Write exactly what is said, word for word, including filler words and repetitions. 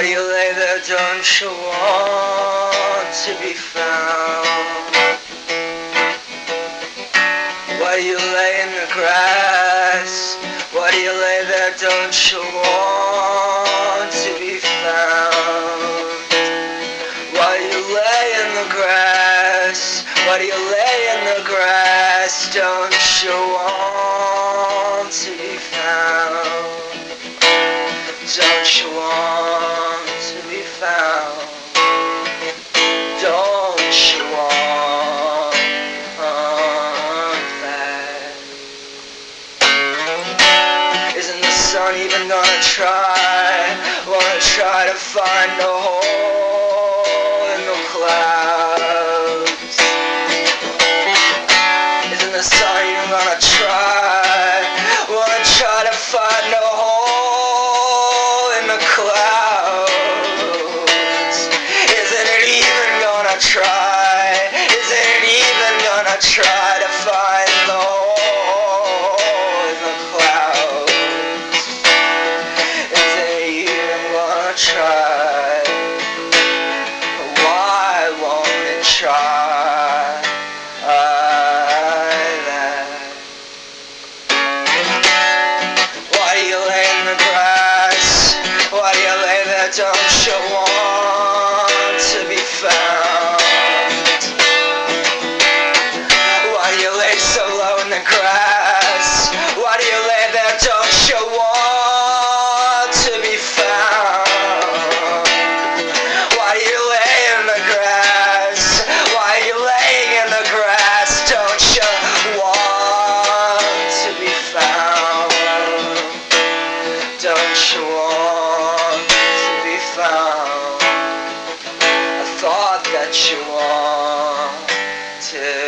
Why do you lay there, don't you want to be found? Why do you lay in the grass? Why do you lay there, don't you want to be found? Why do you lay in the grass? Why do you lay in the grass? Don't you want to be found? Don't you want to be found? Don't you want that? Isn't the sun even gonna try? Wanna try to find a hole in the clouds? Isn't the sun even gonna try? Wanna try to find a hole in the clouds? Isn't it even gonna try? Isn't it even gonna try to find the hole in the clouds? Isn't it even gonna try? Why won't it try that? Why do you lay in the grass? Why do you lay there, don't you want to be found? Why do you lay so low in the grass? Why do you lay there, don't you want to be found? Why do you lay in the grass? Why are you laying in the grass? Don't you want to be found? Don't you want to be found? I thought that you wanted